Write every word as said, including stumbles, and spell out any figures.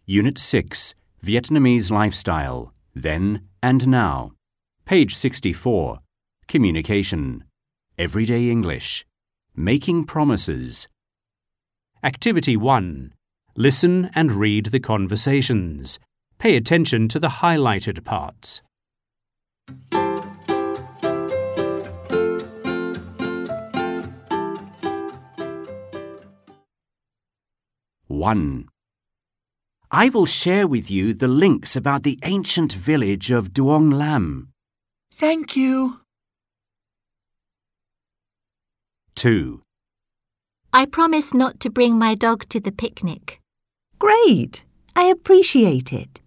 Unit six, Vietnamese Lifestyle, Then and Now. Page sixty-four. Communication. Everyday English. Making promises. Activity one. Listen and read the conversations. Pay attention to the highlighted parts. one. I will share with you the links about the ancient village of Duong Lam. Thank you. two. I promise not to bring my dog to the picnic. Great. I appreciate it.